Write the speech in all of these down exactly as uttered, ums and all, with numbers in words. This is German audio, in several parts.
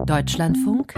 Deutschlandfunk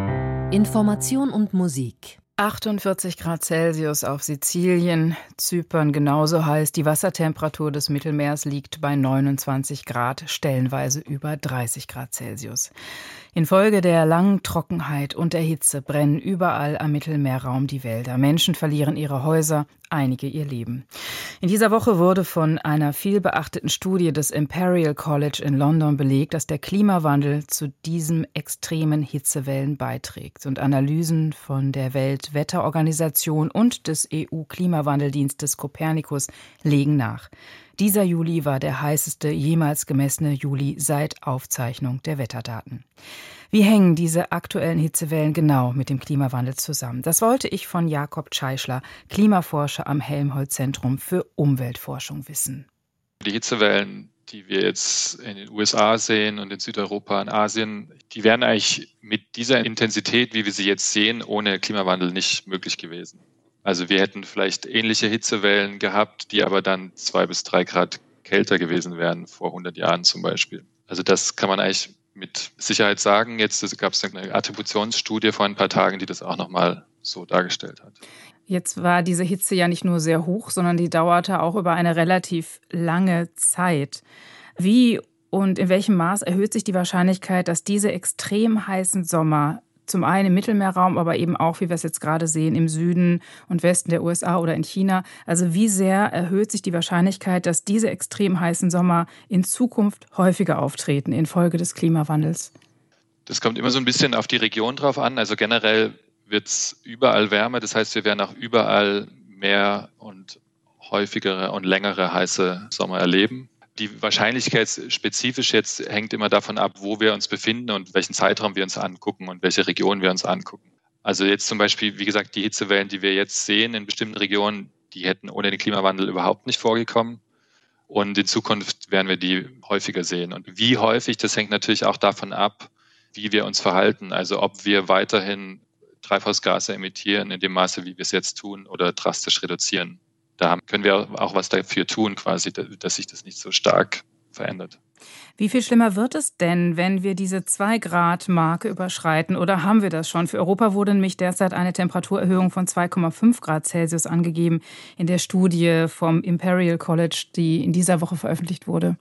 Information und Musik. achtundvierzig Grad Celsius auf Sizilien, Zypern genauso heiß. Die Wassertemperatur des Mittelmeers liegt bei neunundzwanzig Grad, stellenweise über dreißig Grad Celsius. Infolge der langen Trockenheit und der Hitze brennen überall am Mittelmeerraum die Wälder. Menschen verlieren ihre Häuser, einige ihr Leben. In dieser Woche wurde von einer vielbeachteten Studie des Imperial College in London belegt, dass der Klimawandel zu diesen extremen Hitzewellen beiträgt. Und Analysen von der Weltwetterorganisation und des E U-Klimawandeldienstes Copernicus legen nach. Dieser Juli war der heißeste jemals gemessene Juli seit Aufzeichnung der Wetterdaten. Wie hängen diese aktuellen Hitzewellen genau mit dem Klimawandel zusammen? Das wollte ich von Jakob Tscheischler, Klimaforscher am Helmholtz-Zentrum für Umweltforschung, wissen. Die Hitzewellen, die wir jetzt in den U S A sehen und in Südeuropa, in Asien, die wären eigentlich mit dieser Intensität, wie wir sie jetzt sehen, ohne Klimawandel nicht möglich gewesen. Also wir hätten vielleicht ähnliche Hitzewellen gehabt, die aber dann zwei bis drei Grad kälter gewesen wären, vor hundert Jahren zum Beispiel. Also das kann man eigentlich mit Sicherheit sagen. Jetzt gab es eine Attributionsstudie vor ein paar Tagen, die das auch nochmal so dargestellt hat. Jetzt war diese Hitze ja nicht nur sehr hoch, sondern die dauerte auch über eine relativ lange Zeit. Wie und in welchem Maß erhöht sich die Wahrscheinlichkeit, dass diese extrem heißen Sommer zum einen im Mittelmeerraum, aber eben auch, wie wir es jetzt gerade sehen, im Süden und Westen der U S A oder in China. Also wie sehr erhöht sich die Wahrscheinlichkeit, dass diese extrem heißen Sommer in Zukunft häufiger auftreten infolge des Klimawandels? Das kommt immer so ein bisschen auf die Region drauf an. Also generell wird es überall wärmer. Das heißt, wir werden auch überall mehr und häufigere und längere heiße Sommer erleben. Die Wahrscheinlichkeit spezifisch jetzt hängt immer davon ab, wo wir uns befinden und welchen Zeitraum wir uns angucken und welche Region wir uns angucken. Also jetzt zum Beispiel, wie gesagt, die Hitzewellen, die wir jetzt sehen in bestimmten Regionen, die hätten ohne den Klimawandel überhaupt nicht vorgekommen. Und in Zukunft werden wir die häufiger sehen. Und wie häufig, das hängt natürlich auch davon ab, wie wir uns verhalten. Also ob wir weiterhin Treibhausgase emittieren in dem Maße, wie wir es jetzt tun, oder drastisch reduzieren. Da können wir auch was dafür tun, quasi, dass sich das nicht so stark verändert. Wie viel schlimmer wird es denn, wenn wir diese zwei Grad Marke überschreiten? Oder haben wir das schon? Für Europa wurde nämlich derzeit eine Temperaturerhöhung von zwei Komma fünf Grad Celsius angegeben in der Studie vom Imperial College, die in dieser Woche veröffentlicht wurde.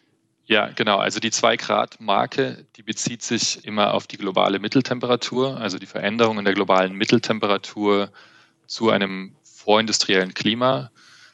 Ja, genau. Also die zwei Grad Marke, die bezieht sich immer auf die globale Mitteltemperatur, also die Veränderung in der globalen Mitteltemperatur zu einem vorindustriellen Klima.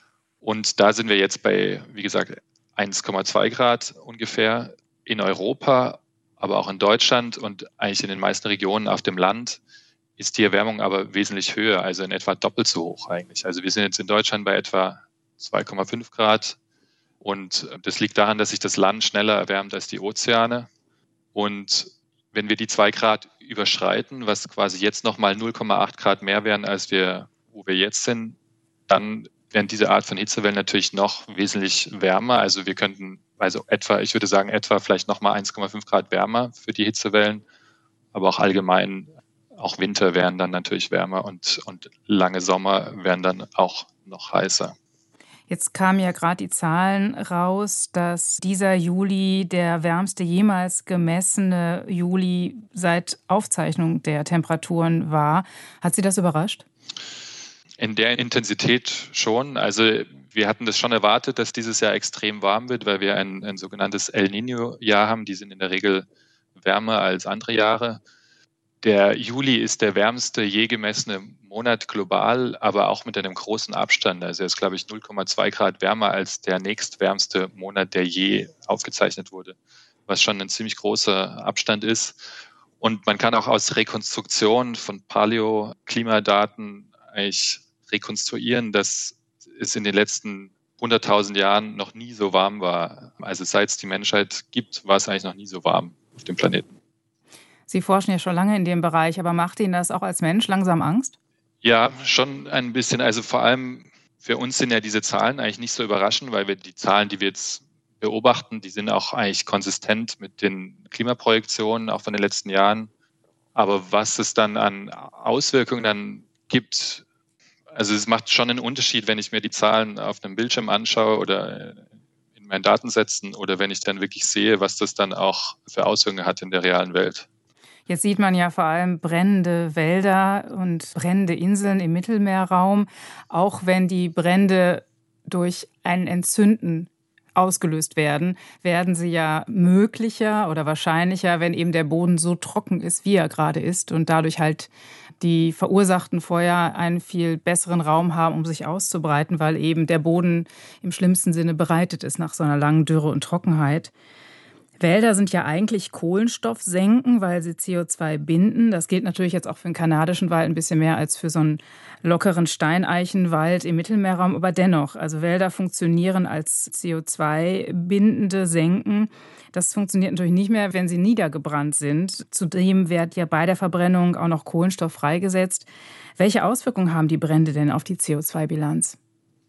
Und da sind wir jetzt bei, wie gesagt, eins Komma zwei Grad ungefähr in Europa, aber auch in Deutschland und eigentlich in den meisten Regionen auf dem Land ist die Erwärmung aber wesentlich höher, also in etwa doppelt so hoch eigentlich. Also wir sind jetzt in Deutschland bei etwa zwei Komma fünf Grad und das liegt daran, dass sich das Land schneller erwärmt als die Ozeane. Und wenn wir die zwei Grad überschreiten, was quasi jetzt nochmal null Komma acht Grad mehr wären, als wir wo wir jetzt sind, dann wären diese Art von Hitzewellen natürlich noch wesentlich wärmer. Also wir könnten, also etwa, ich würde sagen, etwa vielleicht nochmal eins Komma fünf Grad wärmer für die Hitzewellen. Aber auch allgemein, auch Winter wären dann natürlich wärmer und, und lange Sommer wären dann auch noch heißer. Jetzt kamen ja gerade die Zahlen raus, dass dieser Juli der wärmste jemals gemessene Juli seit Aufzeichnung der Temperaturen war. Hat Sie das überrascht? In der Intensität schon. Also wir hatten das schon erwartet, dass dieses Jahr extrem warm wird, weil wir ein, ein sogenanntes El Niño-Jahr haben. Die sind in der Regel wärmer als andere Jahre. Der Juli ist der wärmste je gemessene Monat global, aber auch mit einem großen Abstand. Also er ist, glaube ich, null Komma zwei Grad wärmer als der nächstwärmste Monat, der je aufgezeichnet wurde, was schon ein ziemlich großer Abstand ist. Und man kann auch aus Rekonstruktion von Paleo-Klimadaten eigentlich rekonstruieren, dass es in den letzten hunderttausend Jahren noch nie so warm war. Also seit es die Menschheit gibt, war es eigentlich noch nie so warm auf dem Planeten. Sie forschen ja schon lange in dem Bereich, aber macht Ihnen das auch als Mensch langsam Angst? Ja, schon ein bisschen. Also vor allem für uns sind ja diese Zahlen eigentlich nicht so überraschend, weil wir die Zahlen, die wir jetzt beobachten, die sind auch eigentlich konsistent mit den Klimaprojektionen, auch von den letzten Jahren. Aber was es dann an Auswirkungen dann gibt, also es macht schon einen Unterschied, wenn ich mir die Zahlen auf einem Bildschirm anschaue oder in meinen Datensätzen oder wenn ich dann wirklich sehe, was das dann auch für Auswirkungen hat in der realen Welt. Jetzt sieht man ja vor allem brennende Wälder und brennende Inseln im Mittelmeerraum, auch wenn die Brände durch ein Entzünden ausgelöst werden, werden sie ja möglicher oder wahrscheinlicher, wenn eben der Boden so trocken ist, wie er gerade ist und dadurch halt die verursachten Feuer einen viel besseren Raum haben, um sich auszubreiten, weil eben der Boden im schlimmsten Sinne bereitet ist nach so einer langen Dürre und Trockenheit. Wälder sind ja eigentlich Kohlenstoffsenken, weil sie C O zwei binden. Das gilt natürlich jetzt auch für den kanadischen Wald ein bisschen mehr als für so einen lockeren Steineichenwald im Mittelmeerraum. Aber dennoch, also Wälder funktionieren als C O zwei bindende Senken. Das funktioniert natürlich nicht mehr, wenn sie niedergebrannt sind. Zudem wird ja bei der Verbrennung auch noch Kohlenstoff freigesetzt. Welche Auswirkungen haben die Brände denn auf die C O zwei Bilanz?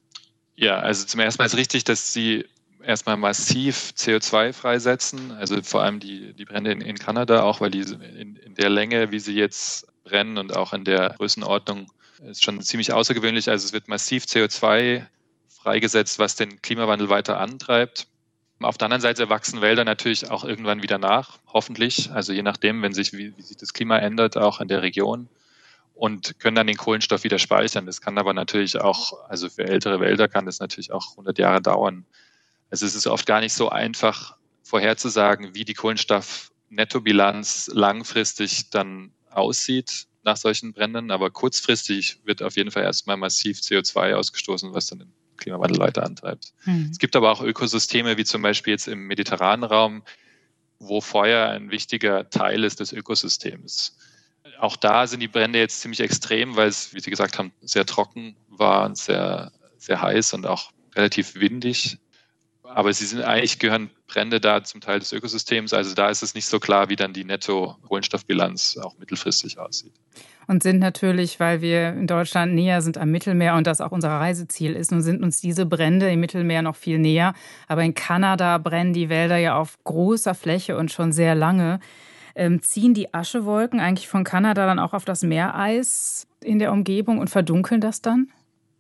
Ja, also zum ersten Mal ist richtig, dass sie erstmal massiv C O zwei freisetzen, also vor allem die, die Brände in, in Kanada, auch weil die in, in der Länge, wie sie jetzt brennen und auch in der Größenordnung, ist schon ziemlich außergewöhnlich. Also es wird massiv C O zwei freigesetzt, was den Klimawandel weiter antreibt. Auf der anderen Seite wachsen Wälder natürlich auch irgendwann wieder nach, hoffentlich, also je nachdem, wenn sich, wie, wie sich das Klima ändert, auch in der Region, und können dann den Kohlenstoff wieder speichern. Das kann aber natürlich auch, also für ältere Wälder kann das natürlich auch hundert Jahre dauern. Also es ist oft gar nicht so einfach vorherzusagen, wie die Kohlenstoffnettobilanz langfristig dann aussieht nach solchen Bränden. Aber kurzfristig wird auf jeden Fall erstmal massiv C O zwei ausgestoßen, was dann den Klimawandel weiter antreibt. Mhm. Es gibt aber auch Ökosysteme, wie zum Beispiel jetzt im mediterranen Raum, wo Feuer ein wichtiger Teil ist des Ökosystems. Auch da sind die Brände jetzt ziemlich extrem, weil es, wie Sie gesagt haben, sehr trocken war und sehr, sehr heiß und auch relativ windig. Aber sie sind eigentlich, gehören Brände da zum Teil des Ökosystems. Also da ist es nicht so klar, wie dann die Netto-Kohlenstoffbilanz auch mittelfristig aussieht. Und sind natürlich, weil wir in Deutschland näher sind am Mittelmeer und das auch unser Reiseziel ist, nun sind uns diese Brände im Mittelmeer noch viel näher. Aber in Kanada brennen die Wälder ja auf großer Fläche und schon sehr lange. Ähm, ziehen die Aschewolken eigentlich von Kanada dann auch auf das Meereis in der Umgebung und verdunkeln das dann?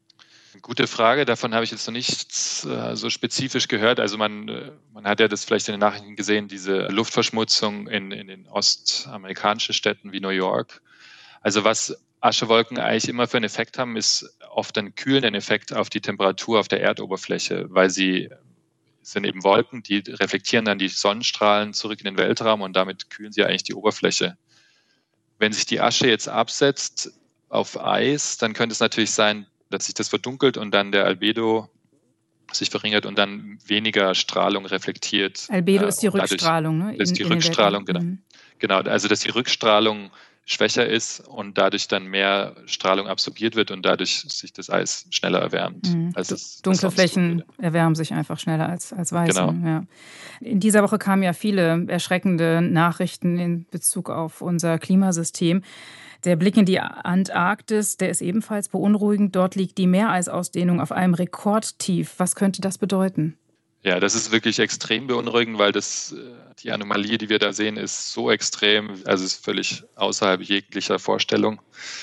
Gute Frage, davon habe ich jetzt noch nichts äh, so spezifisch gehört. Also man, äh, man hat ja das vielleicht in den Nachrichten gesehen, diese Luftverschmutzung in, in den ostamerikanischen Städten wie New York. Also was Aschewolken eigentlich immer für einen Effekt haben, ist oft einen kühlenden Effekt auf die Temperatur auf der Erdoberfläche, weil sie sind eben Wolken, die reflektieren dann die Sonnenstrahlen zurück in den Weltraum und damit kühlen sie eigentlich die Oberfläche. Wenn sich die Asche jetzt absetzt auf Eis, dann könnte es natürlich sein, dass sich das verdunkelt und dann der Albedo sich verringert und dann weniger Strahlung reflektiert. Albedo ist die Rückstrahlung, ne? Das ist die Rückstrahlung, genau. Mhm. Genau, also dass die Rückstrahlung schwächer ist und dadurch dann mehr Strahlung absorbiert wird und dadurch sich das Eis schneller erwärmt. Mhm. Als es, Dunkle Flächen erwärmen sich einfach schneller als, als weiße. Genau. Ja. In dieser Woche kamen ja viele erschreckende Nachrichten in Bezug auf unser Klimasystem. Der Blick in die Antarktis, der ist ebenfalls beunruhigend. Dort liegt die Meereisausdehnung auf einem Rekordtief. Was könnte das bedeuten? Ja, das ist wirklich extrem beunruhigend, weil das, die Anomalie, die wir da sehen, ist so extrem, also ist völlig außerhalb jeglicher Vorstellung.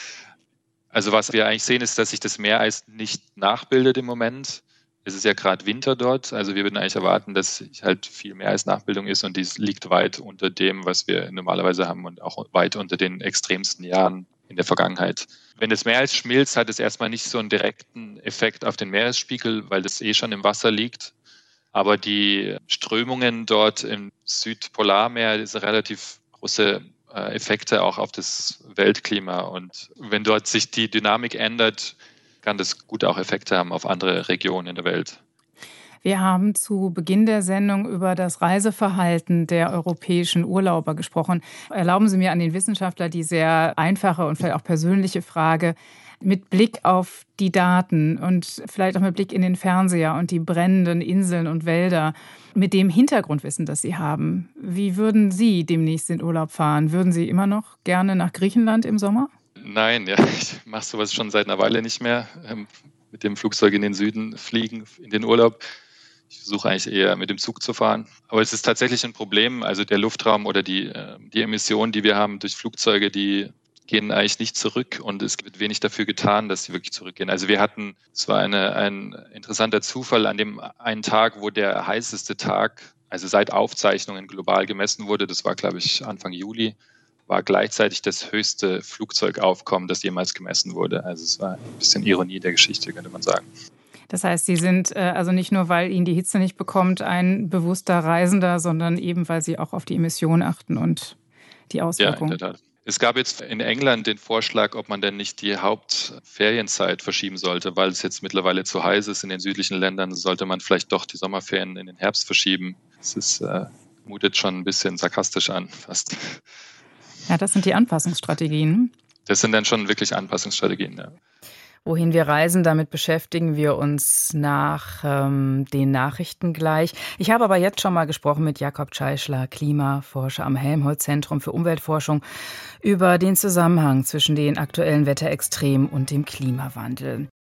Also was wir eigentlich sehen, ist, dass sich das Meereis nicht nachbildet im Moment. Es ist ja gerade Winter dort, also wir würden eigentlich erwarten, dass halt viel Meereisnachbildung ist und dies liegt weit unter dem, was wir normalerweise haben und auch weit unter den extremsten Jahren in der Vergangenheit. Wenn das Meereis schmilzt, hat es erstmal nicht so einen direkten Effekt auf den Meeresspiegel, weil das eh schon im Wasser liegt. Aber die Strömungen dort im Südpolarmeer sind relativ große Effekte auch auf das Weltklima. Und wenn dort sich die Dynamik ändert, kann das gut auch Effekte haben auf andere Regionen in der Welt. Wir haben zu Beginn der Sendung über das Reiseverhalten der europäischen Urlauber gesprochen. Erlauben Sie mir an den Wissenschaftler die sehr einfache und vielleicht auch persönliche Frage mit Blick auf die Daten und vielleicht auch mit Blick in den Fernseher und die brennenden Inseln und Wälder, mit dem Hintergrundwissen, das Sie haben. Wie würden Sie demnächst in Urlaub fahren? Würden Sie immer noch gerne nach Griechenland im Sommer? Nein, ja, ich mache sowas schon seit einer Weile nicht mehr. Ähm, mit dem Flugzeug in den Süden fliegen, in den Urlaub. Ich versuche eigentlich eher mit dem Zug zu fahren. Aber es ist tatsächlich ein Problem. Also der Luftraum oder die, die Emissionen, die wir haben durch Flugzeuge, die gehen eigentlich nicht zurück und es wird wenig dafür getan, dass sie wirklich zurückgehen. Also wir hatten, es war eine, ein interessanter Zufall, an dem einen Tag, wo der heißeste Tag, also seit Aufzeichnungen global gemessen wurde, das war, glaube ich, Anfang Juli, war gleichzeitig das höchste Flugzeugaufkommen, das jemals gemessen wurde. Also es war ein bisschen Ironie der Geschichte, könnte man sagen. Das heißt, Sie sind äh, also nicht nur, weil Ihnen die Hitze nicht bekommt, ein bewusster Reisender, sondern eben, weil Sie auch auf die Emissionen achten und die Auswirkungen. Ja, in der Tat. Es gab jetzt in England den Vorschlag, ob man denn nicht die Hauptferienzeit verschieben sollte, weil es jetzt mittlerweile zu heiß ist in den südlichen Ländern, sollte man vielleicht doch die Sommerferien in den Herbst verschieben. Das ist, äh, mutet schon ein bisschen sarkastisch an, fast. Ja, das sind die Anpassungsstrategien. Das sind dann schon wirklich Anpassungsstrategien, ja. Wohin wir reisen, damit beschäftigen wir uns nach ähm, den Nachrichten gleich. Ich habe aber jetzt schon mal gesprochen mit Jakob Tscheischler, Klimaforscher am Helmholtz-Zentrum für Umweltforschung, über den Zusammenhang zwischen den aktuellen Wetterextremen und dem Klimawandel.